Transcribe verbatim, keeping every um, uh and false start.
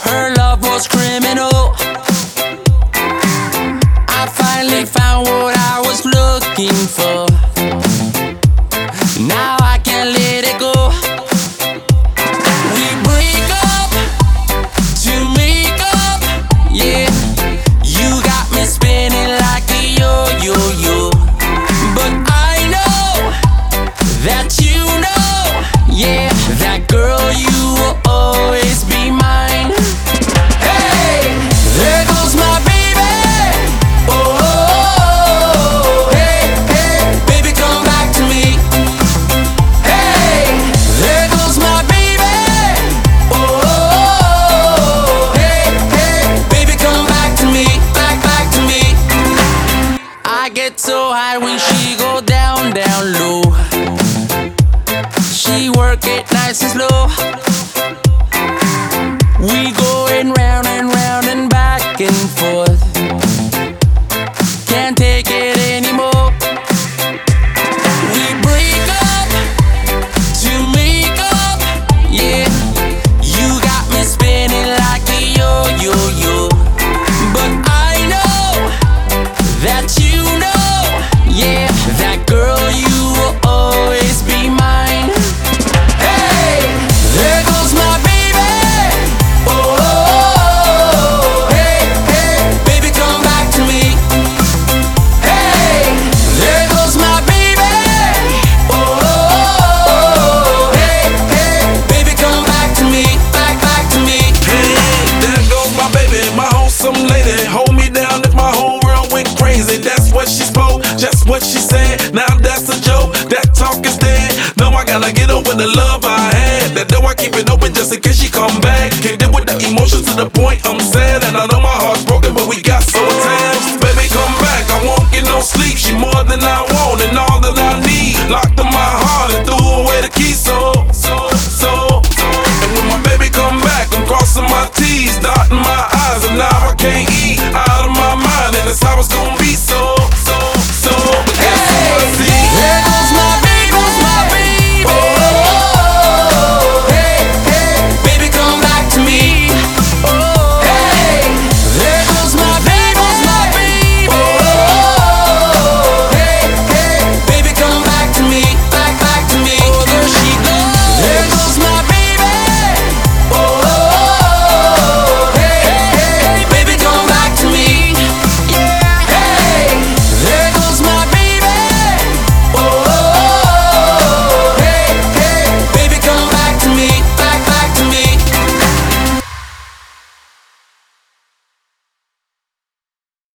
Her love was criminal. I finally found what I was looking for. Now I can't let it go. We break up to make up, yeah. You got me spinning like a yo-yo-yo. But I know that you know, yeah, that girl, you will always be mine. Hey, there goes my baby. Oh, oh, oh, hey, hey, baby, come back to me. Hey, there goes my baby. Oh, oh, oh, hey, hey, baby, come back to me, back, back to me. I get so high when she go down, down low. She work it nice and slow. We going round and round and back and forth. Can't take it anymore. We break up to make up, yeah. You got me spinning like a yo-yo-yo. But I know that you know, yeah, that girl, you will always be mine. Hey, there goes my baby. Oh, oh, oh, hey, hey, baby, come back to me. Hey, there goes my baby. Oh, oh, oh, hey, hey, baby, come back to me, back, back to me. Hey, there goes my baby, my wholesome lady. Hold me down if my whole world went crazy. That's what she spoke, just what she said. Now that's a joke, that talk is dead. No, I gotta get over the love I had. That door I keep it open just in case she come back. Can't deal with the emotions to the point I'm sad. And I know my heart's broken, but we